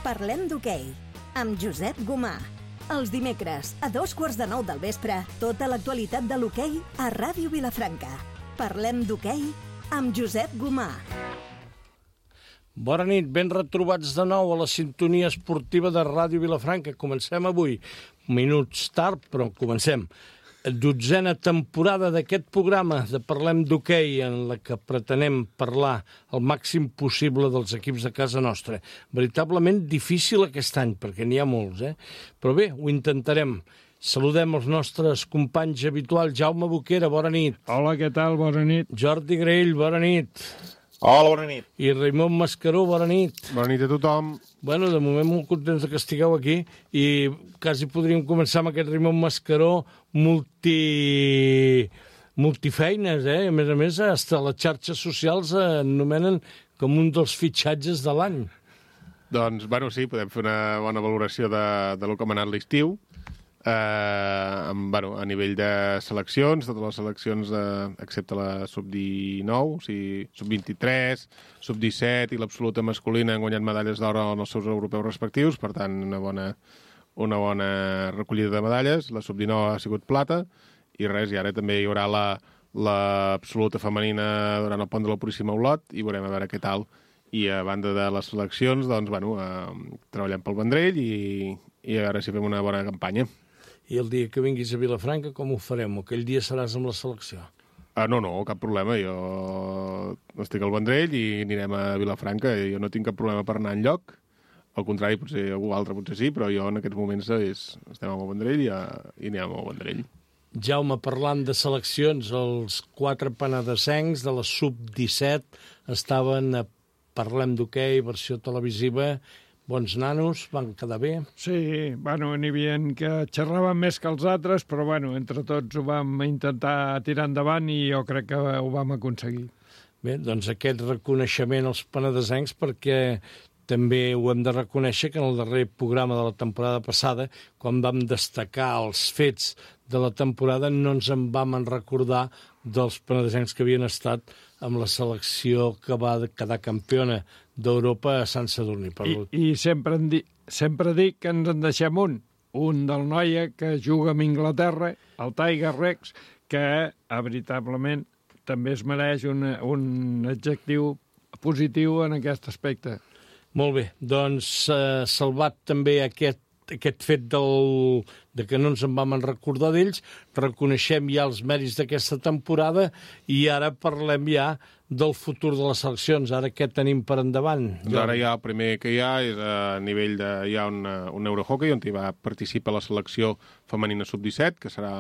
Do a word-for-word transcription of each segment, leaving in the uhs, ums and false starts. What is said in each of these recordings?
Parlem d'hoquei, amb Josep Gomà. Els dimecres, a dos quarts de nou del vespre, tota l'actualitat de l'hoquei a Ràdio Vilafranca. Parlem d'hoquei amb Josep Gomà. Bona nit, ben retrobats de nou a la sintonia esportiva de Ràdio Vilafranca. Comencem avui, minuts tard, però comencem. Dotzena temporada d'aquest programa de Parlem d'hoquei, en la que pretenem parlar el màxim possible dels equips de casa nostra. Veritablement difícil aquest any, perquè n'hi ha molts, eh? Però bé, ho intentarem. Saludem els nostres companys habituals. Jaume Boquera, bona nit. Hola, què tal? Bona nit. Jordi Graell, bona nit. Hola, bona nit. I Raimon Mascaró, bona nit. Bona nit a tothom. Bueno, de moment molt contents que estigueu aquí i quasi podríem començar amb aquest Raimon Mascaró multi... multifeines, eh? A més a més, hasta les xarxes socials anomenen com un dels fitxatges de l'any. Doncs, bueno, sí, podem fer una bona valoració de, de lo que ha anat l'estiu. Eh, amb, bueno, a nivell de seleccions, totes les seleccions, eh, excepte la sub dinou, o sigui, sub vint-i-tres, sub disset i l'absoluta masculina han guanyat medalles d'or en els seus europeus respectius, per tant, una bona, una bona recollida de medalles. La sub dinou ha sigut plata, i res, i ara també hi haurà la, l'absoluta femenina durant el pont de la Puríssima Olot, i veurem a veure què tal. I a banda de les seleccions, doncs, bueno, eh, treballem pel Vendrell i, i a veure si fem una bona campanya. I el dia que vinguis a Vilafranca, com ho farem? Aquell dia seràs amb la selecció? Ah, no, no, cap problema. Jo estic al Vendrell i anirem a Vilafranca. Jo no tinc cap problema per anar enlloc. Al contrari, potser algú altre potser sí, però jo en aquests moments és, estem al Vendrell i, a, i anirem al Vendrell. Jaume, parlant de seleccions, els quatre penedesencs de la sub disset estaven a Parlem d'hoquei, versió televisiva. Bons nanos, van quedar bé. Sí, bueno, n'hi havia que xerraven més que els altres, però bueno, entre tots ho vam intentar tirar endavant i jo crec que ho vam aconseguir. Bé, doncs aquest reconeixement als penedesencs, perquè també ho hem de reconèixer que en el darrer programa de la temporada passada, quan vam destacar els fets de la temporada, no ens en vam recordar dels penedesencs que havien estat amb la selecció que va quedar campiona d'Europa a Sant Sadurní. I, i sempre, di, sempre dic que ens en deixem un, un del Noia que juga amb Anglaterra, el Tiger Rex, que veritablement també es mereix un, un adjectiu positiu en aquest aspecte. Molt bé, doncs eh, salvat també aquest, aquest fet del, de que no ens en vam recordar d'ells, reconeixem ja els mèrits d'aquesta temporada i ara parlem ja del futur de les seleccions. Ara què tenim per endavant? Doncs ara ja el primer que hi ha és a nivell de... Hi ha un, un Eurohockey on hi va participar la selecció femenina sub disset, que serà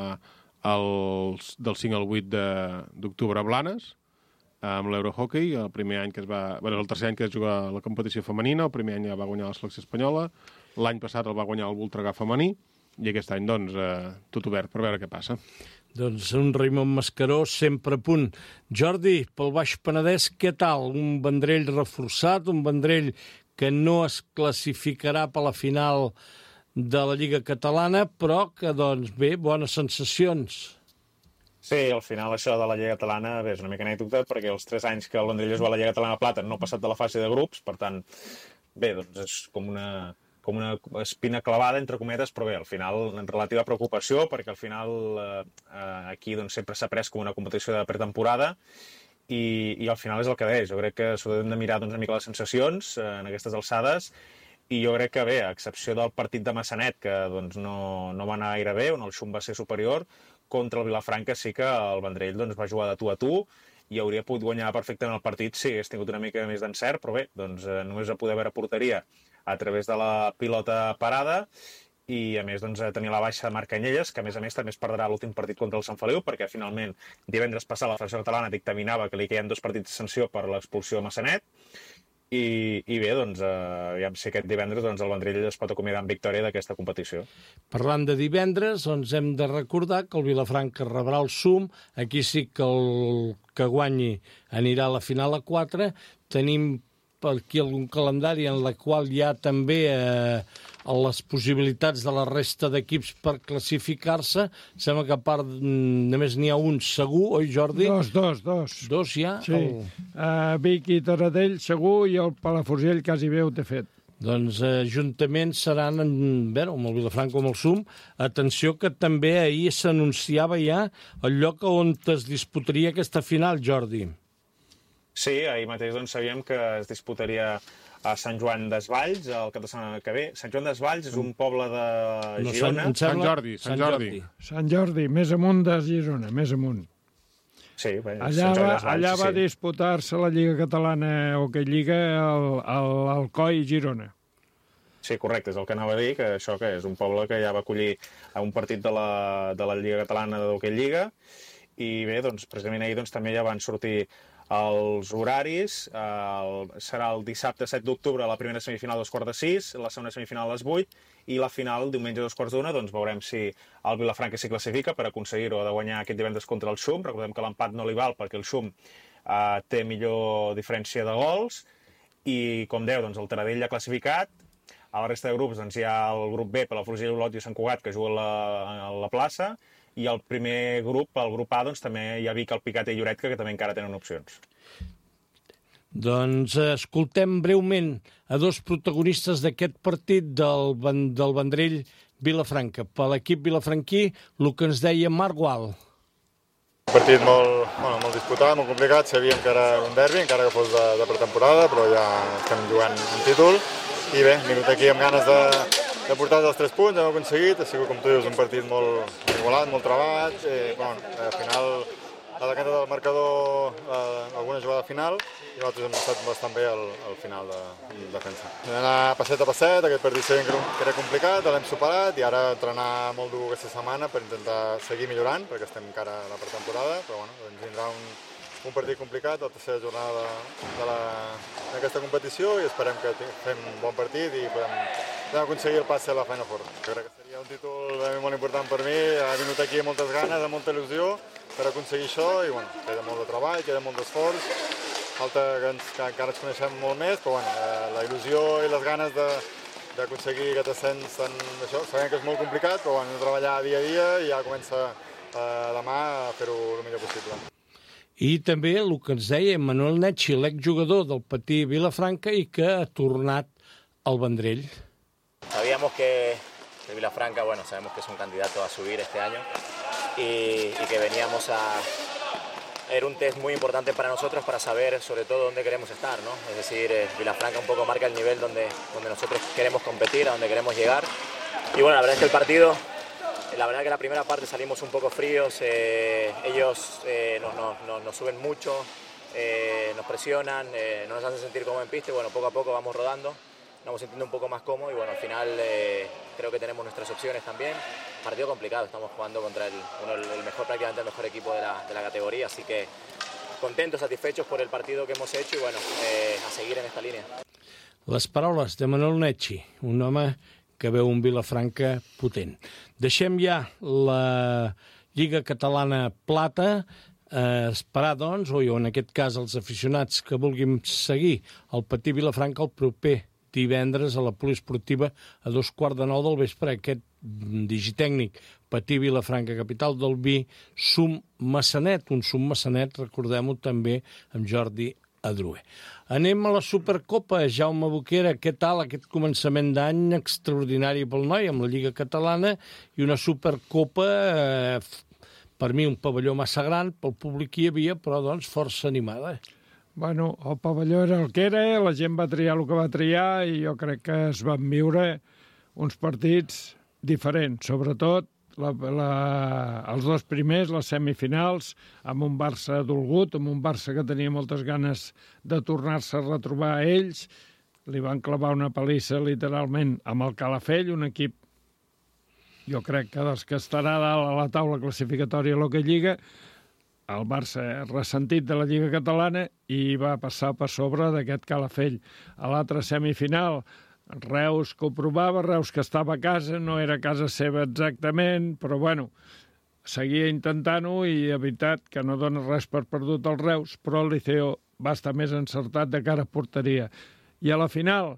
el, del cinc al vuit d'octubre a Blanes, amb l'Eurohockey, el primer any que es va... Bueno, és el tercer any que es juga la competició femenina, el primer any ja va guanyar la selecció espanyola, l'any passat el va guanyar el Voltregà femení, i aquest any, doncs, eh, tot obert per veure què passa. Doncs un Raimon Mascaró sempre a punt. Jordi, pel Baix Penedès, què tal? Un Vendrell reforçat, un Vendrell que no es classificarà per la final de la Lliga Catalana, però que, doncs, bé, bones sensacions. Sí, al final això de la Lliga Catalana bé, és una mica anècdota, perquè els tres anys que el Vendrell es va a la Lliga Catalana Plata no ha passat de la fase de grups, per tant, bé, doncs és com una, com una espina clavada, entre cometes, però bé, al final, en relativa preocupació, perquè al final eh, aquí doncs, sempre s'ha pres com una competició de pretemporada, i, i al final és el que deia. Jo crec que s'ho hem de mirar doncs, una mica les sensacions eh, en aquestes alçades, i jo crec que bé, a excepció del partit de Massanet, que doncs, no, no va anar gaire bé, on el xum va ser superior, contra el Vilafranca sí que el Vendrell doncs, va jugar de tu a tu i hauria pogut guanyar perfectament el partit si hagués tingut una mica més d'encert, però bé, doncs, eh, només a poder veure porteria a través de la pilota parada i a més doncs, tenir la baixa de Marc Canyelles, que a més a més també es perdrà l'últim partit contra el Sant Feliu, perquè finalment divendres passat la Federació Catalana dictaminava que li queien dos partits de sanció per l'expulsió de Massanet. I, i bé, doncs, eh, ja sé aquest divendres doncs, el Vendrell es pot acomiadar amb victòria d'aquesta competició. Parlant de divendres, doncs hem de recordar que el Vilafranca rebrà el Sum, aquí sí que el que guanyi anirà a la final a quatre, tenim per aquí algun calendari en la qual hi ha també eh, les possibilitats de la resta d'equips per classificar-se. Sembla que a part només n'hi ha un segur, oi Jordi? Dos, dos, dos. Dos ja? Sí, el... uh, Vic i Taradell segur i el Palafrugell quasi bé ho té fet. Doncs eh, juntament seran, en, bé, amb el Vilafranca o amb el S U M. Atenció que també ahir s'anunciava ja el lloc on es disputaria aquesta final, Jordi. Sí, ahir mateix doncs, sabíem que es disputaria a Sant Joan d'Esvalls, el cap de setmana que ve. Sant Joan d'Esvalls és un poble de Girona. No, Sant Jordi, Sant Jordi. Sant Jordi, més amunt de Girona, més amunt. Sí, bé, allà va, allà va sí. disputar-se la Lliga Catalana o que Lliga al, al Alcoi Girona. Sí, correcte, és el que anava a dir, que això que és un poble que ja va acollir un partit de la, de la Lliga Catalana d'Hoquei Lliga, i bé, doncs, precisament ahir doncs, també ja van sortir els horaris. El, serà el dissabte set d'octubre la primera semifinal a dos quarts de sis, la segona semifinal a les vuit, i la final diumenge a dos quarts d'una. Doncs veurem si el Vilafranca s'hi classifica per aconseguir-ho de guanyar aquest divendres contra el S U M. Recordem que l'empat no li val perquè el S U M eh, té millor diferència de gols, i com deu, doncs, el Taradell ja classificat. A la resta de grups doncs, hi ha el grup B per la Palafrugell, Olot i Sant Cugat, que juga a la, a la plaça, i el primer grup, el grup A, doncs, també hi ha Vic, el Picat i Lloret, que també encara tenen opcions. Doncs escoltem breument a dos protagonistes d'aquest partit del, del Vendrell Vilafranca. Per l'equip vilafranquí, el que ens deia Marc Gual. Un partit molt, bueno, molt disputat, molt complicat. Sabíem que era un derbi, encara que fos de, de pretemporada, però ja estem jugant un títol. I bé, hem vingut aquí amb ganes de, de portar els tres punts, hem aconseguit. Ha sigut, com tu dius, un partit molt igualat, molt treballat. Eh, bueno, al final, a la canta del marcador, eh, alguna jugada final, i nosaltres hem estat bastant bé al, al final de, de defensa. Hem d'anar passet a passet, aquest partit sabíem que era complicat, l'hem superat, i ara entrenar molt dur aquesta setmana per intentar seguir millorant, perquè estem encara a la pretemporada, però bueno, ens vindrà un, un partit complicat, la tercera jornada d'aquesta competició, i esperem que fem un bon partit i podem, podem aconseguir el passe a la Final Four. Jo crec que seria un títol molt important per mi, he vingut aquí amb moltes ganes, amb molta il·lusió per aconseguir això, i bueno, queda molt de treball, queda molt d'esforç, falta que, ens, que encara ens coneixem molt més, però bueno, eh, la il·lusió i les ganes de, d'aconseguir aquest ascens, en això, sabem que és molt complicat, però bueno, hem de treballar dia a dia i ja comença eh, demà a fer-ho el millor possible. I també el que ens deia Manuel Netxi, l'exjugador del Patí Vilafranca i que ha tornat al Vendrell. Sabíamos que el Vilafranca, bueno, sabemos que es un candidato a subir este año y, y que veníamos a... Era un test muy importante para nosotros para saber sobre todo dónde queremos estar, ¿no? Es decir, eh, Vilafranca un poco marca el nivel donde, donde nosotros queremos competir, a donde queremos llegar. Y bueno, la verdad es que el partido... La verdad que la primera parte salimos un poco fríos, eh, ellos eh, nos, nos, nos suben mucho, eh, nos presionan, eh, no nos hacen sentir como en pista, y bueno, poco a poco vamos rodando, nos vamos sintiendo un poco más cómodos y bueno, al final eh, creo que tenemos nuestras opciones también. Partido complicado, estamos jugando contra el, uno, el mejor, prácticamente el mejor equipo de la, de la categoría, así que contentos, satisfechos por el partido que hemos hecho y bueno, eh, a seguir en esta línea. Les paraules de Manuel Netxi, un home que veu un Vilafranca potent. Deixem ja la Lliga Catalana Plata, eh, esperar, doncs, o en aquest cas els aficionats que vulguin seguir el Patí Vilafranca el proper divendres a la poliesportiva a dos quarts de nou del vespre, aquest digitècnic Patí Vilafranca, capital del vi, S U M Massanet, un S U M Massanet, recordem-ho també, amb Jordi Adrué. Anem a la Supercopa. Jaume Boquera, què tal aquest començament d'any extraordinari pel noi amb la Lliga Catalana i una Supercopa, eh, per mi un pavelló massa gran, pel públic hi havia, però doncs força animada. Bueno, el pavelló era el que era, la gent va triar el que va triar i jo crec que es van viure uns partits diferents, sobretot La, la, els dos primers, les semifinals, amb un Barça dolgut, amb un Barça que tenia moltes ganes de tornar-se a retrobar a ells. Li van clavar una palissa, literalment, amb el Calafell, un equip, jo crec que dels que estarà dalt a la taula classificatòria a l'Hoquei Lliga, el Barça ressentit de la Lliga Catalana i va passar per sobre d'aquest Calafell. A l'altra semifinal, Reus que ho provava, Reus que estava a casa, no era casa seva exactament, però bueno, seguia intentant-ho i de veritat que no dona res per perdut el Reus, però el Liceo va estar més encertat de cara a porteria. I a la final,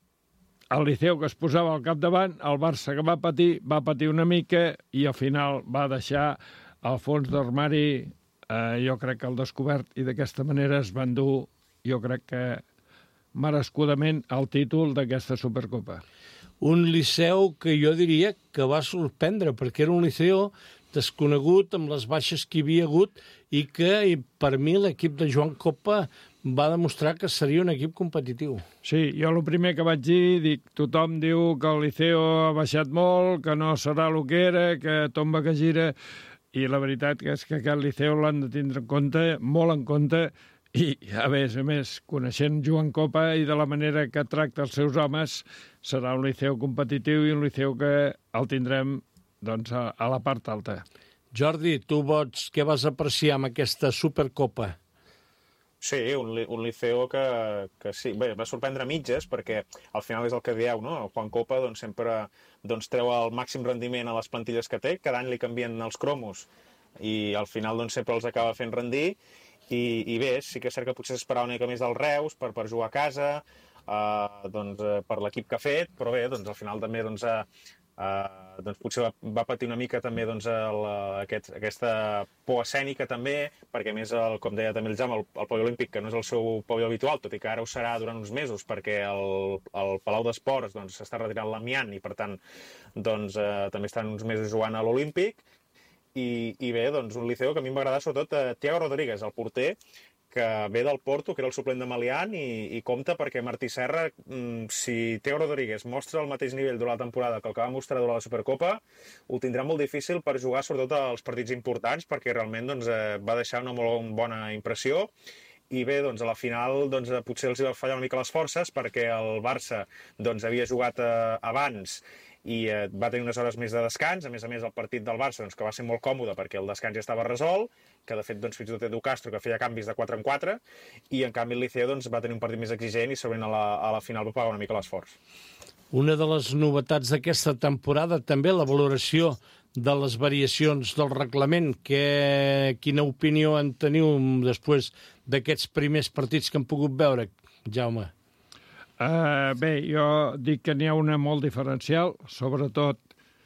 el Liceo que es posava al capdavant, el Barça que va patir, va patir una mica i al final va deixar al fons d'armari, eh, jo crec que el descobert, i d'aquesta manera es van dur, jo crec que merescudament el títol d'aquesta Supercopa. Un Liceu que jo diria que va sorprendre, perquè era un Liceu desconegut amb les baixes que hi havia hagut i que, i per mi, l'equip de Joan Copa va demostrar que seria un equip competitiu. Sí, jo el primer que vaig dir, dic, tothom diu que el Liceu ha baixat molt, que no serà el que era, que tomba que gira, i la veritat és que aquest Liceu l'han de tindre en compte, molt en compte, i, a més a més, coneixent Joan Copa i de la manera que tracta els seus homes, serà un Liceu competitiu i un Liceu que el tindrem doncs, a, a la part alta. Jordi, tu vols, què vas apreciar amb aquesta Supercopa? Sí, un, un Liceu que, que sí, bé, va sorprendre mitges, perquè al final és el que dieu, no? El Juan Copa doncs, sempre doncs, treu el màxim rendiment a les plantilles que té, cada any li canvien els cromos i al final doncs, sempre els acaba fent rendir, i, i bé, sí que és cert que potser s'esperava una mica més del Reus per, per jugar a casa, eh, doncs, eh, per l'equip que ha fet, però bé, doncs, al final també doncs, eh, Uh, doncs potser va, va patir una mica també doncs, el, aquest, aquesta por escènica també, perquè a més, el, com deia també el Jaume, el, el pavelló olímpic, que no és el seu pavelló habitual, tot i que ara ho serà durant uns mesos, perquè el, el Palau d'Esports doncs, s'està retirant l'amiant i per tant doncs, uh, també estan uns mesos jugant a l'Olímpic, i, i bé, doncs un Liceu que a mi m'agrada sobretot uh, Thiago Rodríguez, el porter, que ve del Porto, que era el suplent de Malián, i, i compta perquè Martí Serra, mmm, si Thiago Rodríguez mostra el mateix nivell durant la temporada que el que va mostrar durant la Supercopa, ho tindrà molt difícil per jugar sobretot als partits importants, perquè realment doncs, eh, va deixar una molt bona impressió, i bé, doncs, a la final doncs, potser els va fallar una mica les forces, perquè el Barça doncs, havia jugat eh, abans i eh, va tenir unes hores més de descans. A més a més, el partit del Barça, doncs, que va ser molt còmode perquè el descans ja estava resolt, que de fet doncs, fins i tot Edu Castro, que feia canvis de quatre en quatre, i en canvi el Liceu doncs, va tenir un partit més exigent i segurament a la, a la final va pagar una mica l'esforç. Una de les novetats d'aquesta temporada, també la valoració de les variacions del reglament. Que, quina opinió en teniu després d'aquests primers partits que hem pogut veure, Jaume? Uh, bé, jo dic que n'hi ha una molt diferencial, sobretot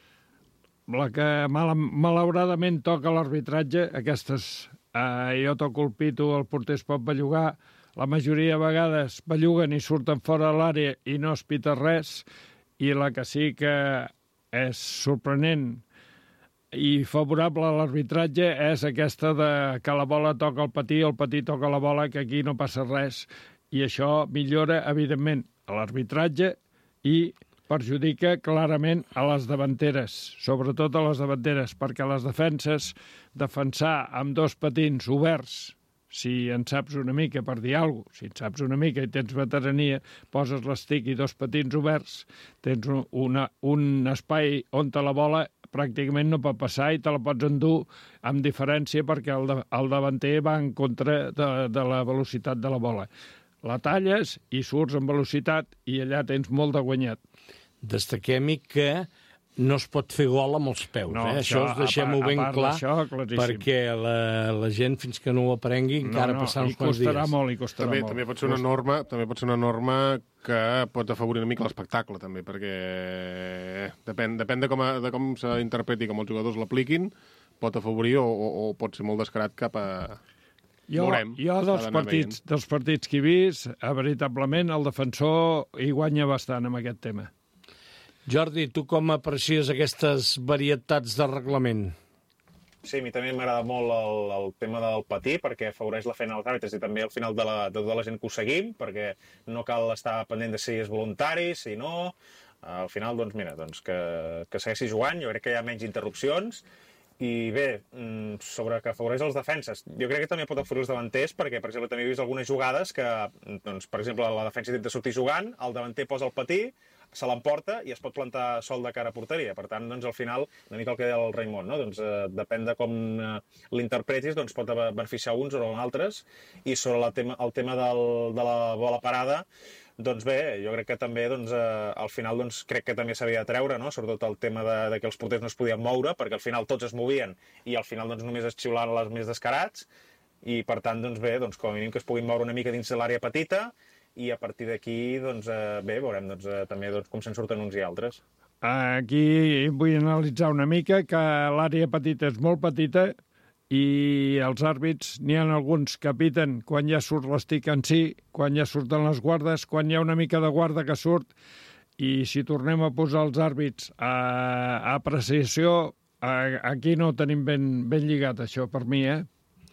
la que mal, malauradament toca l'arbitratge. Aquestes, uh, jo toco el pito, el porter es pot bellugar, la majoria de vegades belluguen i surten fora de l'àrea i no es pita res, i la que sí que és sorprenent i favorable a l'arbitratge és aquesta de que la bola toca el patí, el patí toca la bola, que aquí no passa res, i això millora, evidentment, a l'arbitratge i perjudica clarament a les davanteres, sobretot a les davanteres, perquè les defenses, defensar amb dos patins oberts, si en saps una mica, per dir alguna cosa, si en saps una mica i tens veterania, poses l'estic i dos patins oberts, tens una, un espai on te la bola pràcticament no pot passar i te la pots endur amb diferència perquè el, de, el davanter va en contra de, de la velocitat de la bola. La talles i surts amb velocitat i allà tens molt de guanyat. Destaquem-hi que no es pot fer gol amb els peus. No, eh? Això, això deixem-ho ben clar, això, perquè la, la gent, fins que no ho aprengui, encara no, no, passaran uns quants dies. Costarà molt, i costarà també, molt. També pot ser una norma, també pot ser una norma que pot afavorir una mica l'espectacle, també, perquè depèn, depèn de com, a, de com s'interpreti, com els jugadors l'apliquin, pot afavorir o, o, o pot ser molt descarat cap a... Jo, Veurem, jo dels, partits, dels partits que he vist, veritablement, el defensor hi guanya bastant amb aquest tema. Jordi, tu com aprecies aquestes varietats de reglament? Sí, a mi també m'agrada molt el, el tema del patí, perquè afavoreix la feina dels àrbitres i també al final de, la, de tota la gent que ho seguim, perquè no cal estar pendent de si és voluntari, si no. Al final, doncs, mira, doncs, que, que segueixi jugant, jo crec que hi ha menys interrupcions. I bé, sobre que afavoreix els defenses, jo crec que també pot afavorir els davanters, perquè, per exemple, també he vist algunes jugades que, doncs, per exemple, la defensa intenta sortir jugant, el davanter posa el patí, se l'emporta i es pot plantar sol de cara a porteria. Per tant, doncs, al final, una mica el que deia el Raimon, no? Doncs, eh, depèn de com eh, l'interpretis, doncs pot beneficiar uns o altres. I sobre la tema, el tema del, de la bola parada, doncs bé, jo crec que també, doncs, eh, al final, doncs, crec que també s'havia de treure, no? Sobretot el tema de, de que els porters no es podien moure, perquè al final tots es movien i al final, doncs, només es xiulaven els més descarats, i per tant, doncs bé, doncs, com a mínim que es puguin moure una mica dins de l'àrea petita, i a partir d'aquí, doncs, eh, bé, veurem doncs, eh, també doncs, com se'n surten uns i altres. Aquí vull analitzar una mica que l'àrea petita és molt petita i els àrbits, n'hi ha alguns que piten quan ja surt l'estic en si, quan ja surten les guardes, quan hi ha una mica de guarda que surt, i si tornem a posar els àrbits a, a apreciació, a, aquí no ho tenim ben, ben lligat, això, per mi, eh?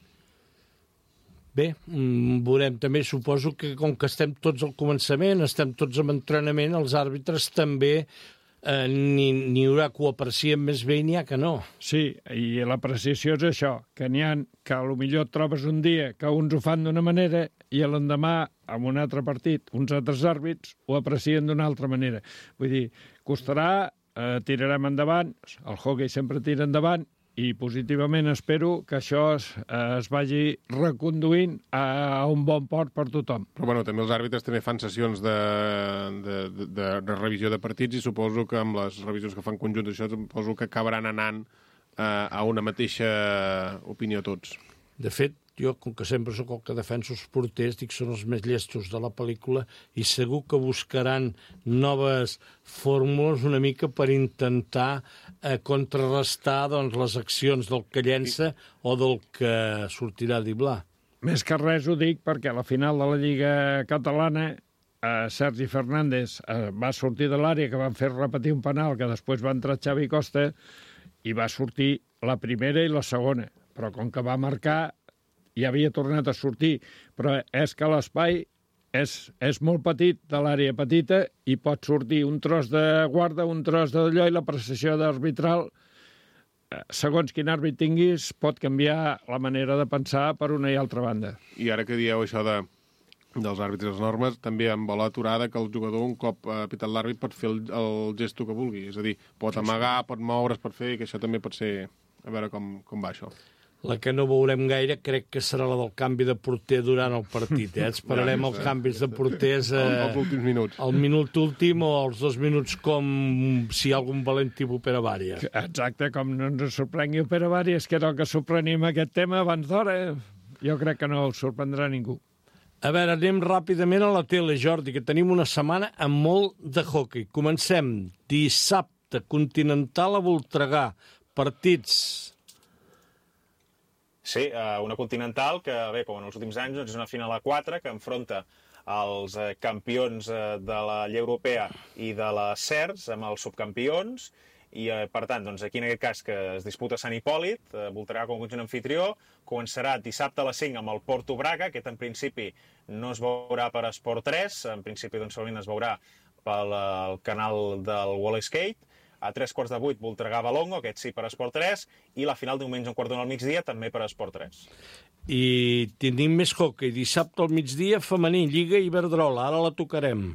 Bé, veurem. També suposo que com que estem tots al començament, estem tots en entrenament, els àrbitres també eh, n'hi n'hi haurà que ho aprecien més bé i n'hi ha que no. Sí, i l'apreciació és això, que n'hi ha que a lo millor et trobes un dia que uns ho fan d'una manera i l'endemà, en un altre partit, uns altres àrbits ho aprecien d'una altra manera. Vull dir, costarà, eh, tirarem endavant, el hockey sempre tira endavant, i positivament espero que això es, es vagi reconduint a, a un bon port per tothom. Però bueno, també els àrbitres també fan sessions de, de, de, de, de revisió de partits i suposo que amb les revisions que fan conjunts això suposo que acabaran anant eh, a una mateixa opinió tots. De fet, jo, com que sempre sóc el que defenso els porters, dic són els més llestos de la pel·lícula i segur que buscaran noves fórmules una mica per intentar eh, contrarrestar doncs, les accions del que llença o del que sortirà a driblar. Més que res ho dic perquè a la final de la Lliga Catalana eh, Sergi Fernández eh, va sortir de l'àrea que van fer repetir un penal que després va entrar Xavi Costa i va sortir la primera i la segona. Però com que va marcar ja havia tornat a sortir, però és que l'espai és, és molt petit, de l'àrea petita, i pot sortir un tros de guarda, un tros d'allò, i la precisió d'arbitral, segons quin àrbit tinguis, pot canviar la manera de pensar per una i altra banda. I ara que dieu això de, dels àrbitres i les normes, també amb bola aturada que el jugador, un cop ha pitat l'àrbit, pot fer el, el gesto que vulgui. És a dir, pot amagar, pot moure's, pot fer, que això també pot ser... A veure com, com va això. La que no veurem gaire crec que serà la del canvi de porter durant el partit. Eh? Esperarem ja, els canvis de porters eh, els últims minuts. Al minut últim o als dos minuts com si hi ha algun valent tipus per a Vària. Exacte, com no ens sorprengui per a Vària, és que era el que sorprenim aquest tema abans d'hora. Jo crec que no us sorprendrà ningú. A veure, anem ràpidament a la tele, Jordi, que tenim una setmana amb molt de hockey. Comencem dissabte, Continental a Voltregà. Partits... Sí, una Continental que, bé, com en els últims anys, doncs és una final a quatre que enfronta els campions de la Lliga Europea i de la C E R S amb els subcampions i, per tant, doncs, aquí en aquest cas que es disputa a Sant Hipòlit, Voltregà com a conjunt anfitrió, començarà dissabte a les cinc amb el Porto Braga, aquest en principi no es veurà per Esport tres, en principi doncs, solament es veurà pel canal del Wall Skate. A tres quarts de vuit, Voltregà-Valongo, aquest sí per Esport tres, i la final diumenge un quart d'una al migdia, també per Esport tres. I tenim més hockey. Dissabte al migdia, femení, Lliga Iberdrola. Ara la tocarem.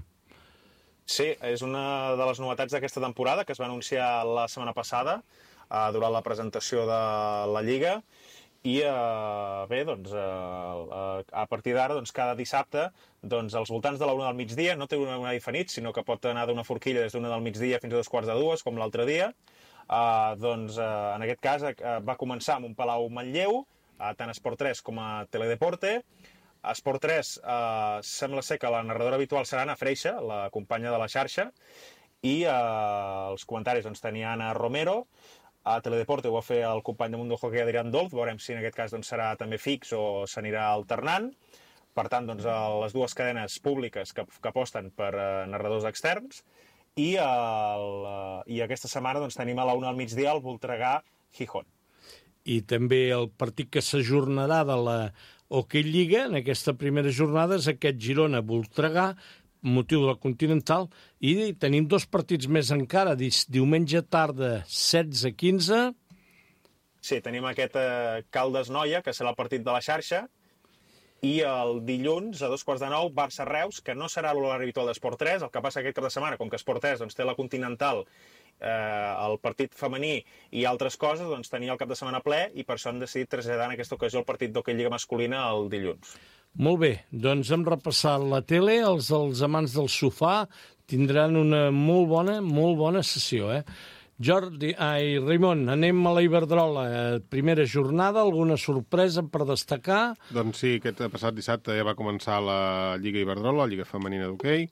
Sí, és una de les novetats d'aquesta temporada, que es va anunciar la setmana passada, eh, durant la presentació de la Lliga, i eh, bé, doncs, eh, a partir d'ara, doncs, cada dissabte, doncs, als voltants de la una del migdia, no té un horari definit, sinó que pot anar d'una forquilla des d'una del migdia fins a dos quarts de dues, com l'altre dia. Eh, doncs, eh, en aquest cas, eh, va començar amb un Palau Manlleu, eh, tant a Esport tres com a Teledeporte. A Esport tres eh, sembla ser que la narradora habitual serà Anna Freixa, la companya de la xarxa, i eh, els comentaris doncs, tenia Anna Romero. A Teledeporte ho va fer el company de Mundo Hockey Adrián Dolz, veurem si en aquest cas doncs, serà també fix o s'anirà alternant. Per tant, doncs, les dues cadenes públiques que, que aposten per uh, narradors externs. I, el, uh, i aquesta setmana doncs, tenim a la una al migdia el Voltregà-Gijón. I també el partit que s'ajornarà de la Hockey Lliga en aquesta primera jornada és aquest Girona-Voltregà, motiu de la Continental, i tenim dos partits més encara, diumenge tarda setze a quinze. Sí, tenim aquest eh, Caldes-Noia, que serà el partit de la xarxa, i el dilluns, a dos quarts de nou, Barça-Reus, que no serà l'horari habitual d'Esport tres, el que passa aquest cap de setmana, com que Esport tres doncs, té la Continental, eh, el partit femení i altres coses, doncs tenia el cap de setmana ple, i per això han decidit traslladar en aquesta ocasió el partit d'Hockey Lliga masculina el dilluns. Molt bé, doncs hem repassat la tele, els, els amants del sofà tindran una molt bona, molt bona sessió, eh? Jordi, ai, Raimon, anem a la Iberdrola. Primera jornada, alguna sorpresa per destacar? Doncs sí, aquest passat dissabte ja va començar la Lliga Iberdrola, la Lliga Femenina d'Hoquei,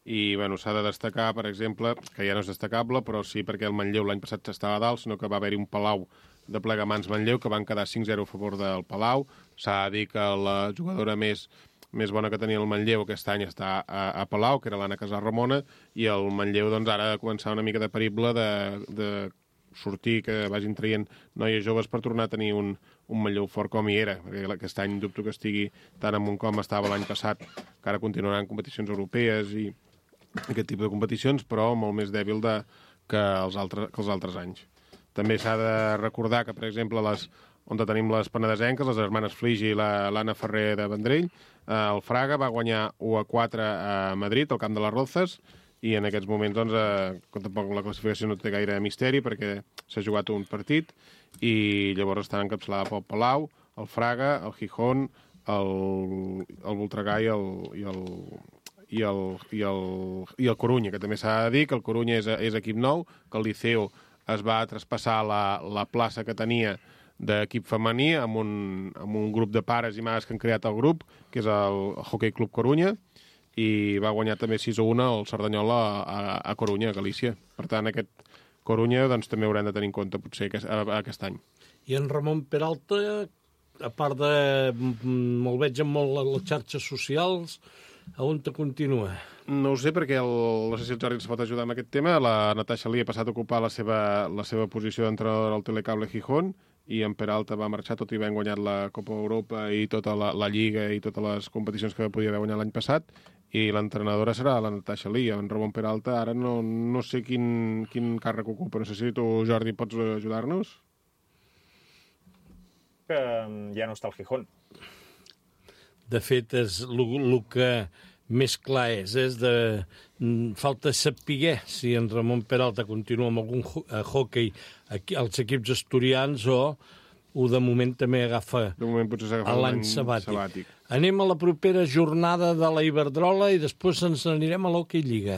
i bueno, s'ha de destacar, per exemple, que ja no és destacable, però sí perquè el Manlleu l'any passat estava a dalt, sinó que va haver-hi un Palau de Plegamans Manlleu que van quedar cinc zero a favor del Palau. S'ha de dir que la jugadora més, més bona que tenia el Manlleu aquest any està a, a Palau, que era l'Anna Casarramona, i el Manlleu doncs, ara ha de començar una mica de perible de, de sortir, que vagin traient noies joves per tornar a tenir un, un Manlleu fort com hi era, perquè aquest any dubto que estigui tant amunt com estava l'any passat, que ara continuaran competicions europees i aquest tipus de competicions, però molt més dèbil de, que, els altres, que els altres anys. També s'ha de recordar que, per exemple, les, on tenim les penedesenques, les germanes Fligi i l'Anna Ferrer de Vendrell, eh, el Fraga va guanyar u a quatre a Madrid, al camp de les Rozas, i en aquests moments, doncs, eh, tampoc la classificació no té gaire misteri, perquè s'ha jugat un partit, i llavors estan encapçalada pel Palau, el Fraga, el Gijón, el, el Voltregà i el... I el i el, i, el, i el Corunya, que també s'ha de dir que el Corunya és, és equip nou, que el Liceo es va traspassar la, la plaça que tenia d'equip femení amb un, amb un grup de pares i mares que han creat el grup, que és el Hockey Club Corunya, i va guanyar també sis a u el Cerdanyola a, a Corunya, a Galícia. Per tant, aquest Corunya doncs, també haurem de tenir en compte potser aquest, aquest any. I en Ramon Peralta, a part de... me'l veig amb molt a les xarxes socials, a on te continua? No ho sé, perquè el, no sé si el Jordi ens pot ajudar amb aquest tema. La Natasha Lee ha passat a ocupar la seva, la seva posició d'entrenador al Telecable Gijón, i en Peralta va marxar, tot i havent guanyat la Copa Europa i tota la, la Lliga i totes les competicions que podia haver guanyat l'any passat, i l'entrenadora serà la Natasha Lee. En Ramon Peralta ara no, no sé quin, quin càrrec ocupa. No sé si tu, Jordi, pots ajudar-nos? Que ja no està al Gijón. De fet, és el que més clar és, és de falta saber si en Ramon Peralta continua amb algun hockey aquí, als equips asturians o, o de moment també agafa de moment potser s'agafa l'any sabàtic. sabàtic. Anem a la propera jornada de la Iberdrola i després ens anirem a l'Hockey Lliga.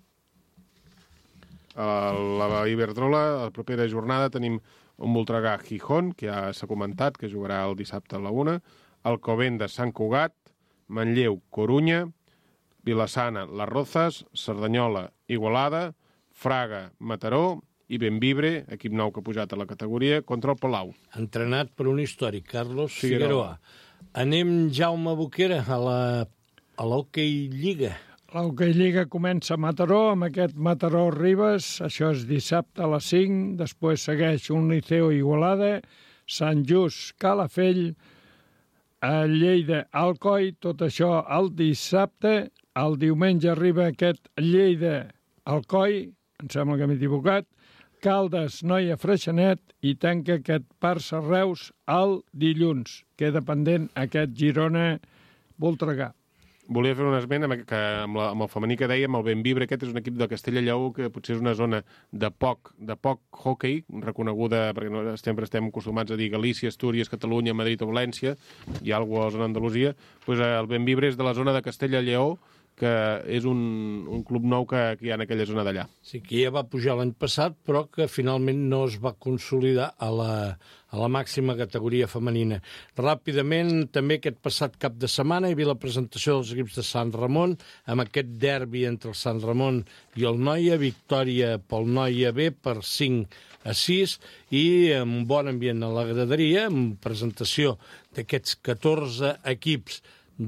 A la Iberdrola, a la propera jornada, tenim un Voltregà Gijón, que ja s'ha comentat, que jugarà el dissabte a la una, Alcobendas Sant Cugat, Manlleu Corunya, Vilassana Las Rozas, Cerdanyola Igualada, Fraga Mataró i Benvibre, equip nou que ha pujat a la categoria, contra el Palau. Entrenat per un històric, Carlos Figueroa. Figueroa. Anem, Jaume Boquera, a la a l'Hockey Lliga. L'Hockey Lliga comença a Mataró, amb aquest Mataró Ribes, això és dissabte a les cinc, després segueix un Liceo Igualada, Sant Just Calafell, a Lleida Alcoi, tot això el dissabte. El diumenge arriba aquest Lleida Alcoi, em sembla que m'he equivocat, Caldes Noia Freixenet, i tanca aquest Barça Reus el dilluns. Queda pendent aquest Girona Voltregà. Volia fer un esment amb, que, amb, la, amb el femení que dèiem, el Benvibre, aquest és un equip de Castella-Lleó que potser és una zona de poc, de poc hockey, reconeguda, perquè no, sempre estem acostumats a dir Galícia, Astúries, Catalunya, Madrid o València, i alguna cosa a la zona d'Andalusia, doncs el Benvibre és de la zona de Castella-Lleó, que és un, un club nou que, que hi ha en aquella zona d'allà. Sí, que ja va pujar l'any passat, però que finalment no es va consolidar a la, a la màxima categoria femenina. Ràpidament, també aquest passat cap de setmana hi havia la presentació dels equips de Sant Ramon, amb aquest derbi entre el Sant Ramon i el Noia, victòria pel Noia B per cinc a sis, i amb un bon ambient a la graderia, amb presentació d'aquests catorze equips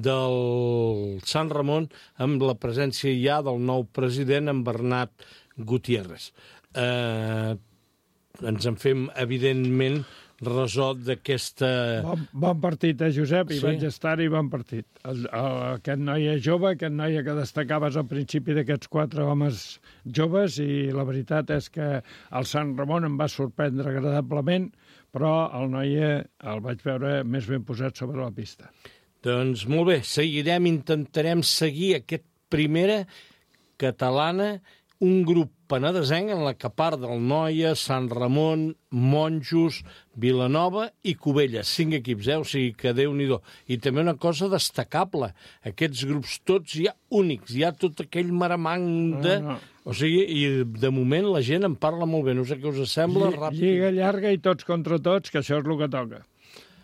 del Sant Ramon, amb la presència ja del nou president, en Bernat Gutiérrez. Eh, ens en fem, evidentment, ressò d'aquesta... Bon, bon partit, eh, Josep? I Sí. vaig estar-hi, bon partit. El, el, aquest noia jove, aquest noia que destacaves al principi d'aquests quatre homes joves, i la veritat és que el Sant Ramon em va sorprendre agradablement, però el noia el vaig veure més ben posat sobre la pista. Doncs molt bé, seguirem, intentarem seguir aquest primera catalana, un grup penedesenc en la que part del Noia, Sant Ramon, Monjos, Vilanova i Cubelles, cinc equips, eh? O sigui que Déu-n'hi-do. I també una cosa destacable, aquests grups tots ja únics, hi ha tot aquell maramang de... No, no. O sigui, i de moment la gent en parla molt bé, no sé què us sembla. Lli- Ràpid. Lliga llarga i tots contra tots, que això és el que toca.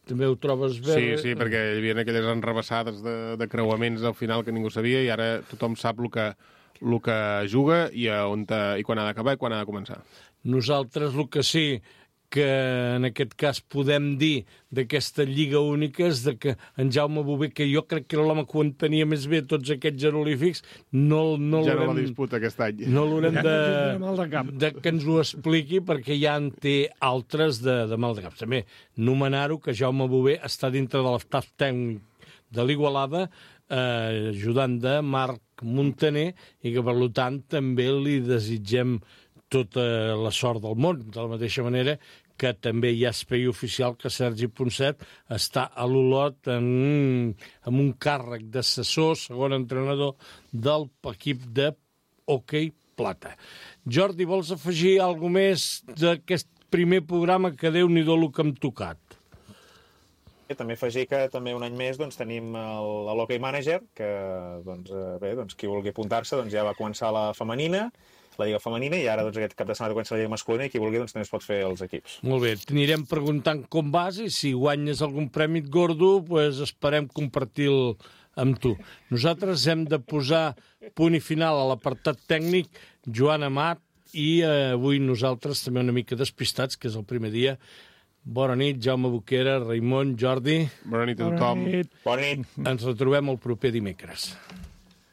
també ho trobes bé? Sí, sí, perquè hi havia aquelles enrebaçades de, de creuaments al final que ningú sabia i ara tothom sap el que, el que juga i, a on te, i quan ha d'acabar i quan ha de començar. Nosaltres el que sí que en aquest cas podem dir d'aquesta Lliga Única és de que en Jaume Bové, que jo crec que era l'home que ho entenia més bé tots aquests jeroglífics, no, no ja no la disputa aquest any. No l'haurem de, de, cap. de que ens ho expliqui, perquè ja en té altres de, de mal de cap. També nomenar-ho que Jaume Bové està dintre de l'estaf tècnic de l'Igualada, eh, ajudant de Marc Montaner, i que per tant també li desitgem tota la sort del món, de la mateixa manera que també ja es feia oficial que Sergi Ponset està a l'Olot en, en un càrrec d'assessor, segon entrenador del equip de hoquei plata. Jordi, vols afegir alguna més d'aquest primer programa que Déu-n'hi-do el que hem tocat? També afegir que també un any més doncs, tenim l'Hockey Manager, que doncs, bé, doncs, qui vulgui apuntar-se doncs, ja va començar la femenina, la Lliga Femenina, i ara doncs, aquest cap de setmana comença la Lliga Masculina i qui vulgui doncs, també es pot fer els equips. Molt bé, t'anirem preguntant com vas i si guanyes algun premi gordo, pues esperem compartir-lo amb tu. Nosaltres hem de posar punt i final a l'apartat tècnic, Joan Amat, i eh, avui nosaltres també una mica despistats, que és el primer dia. Bona nit, Jaume Boquera, Raimon, Jordi. Bona nit a tothom. Bona nit. Bona nit. Ens retrobem el proper dimecres.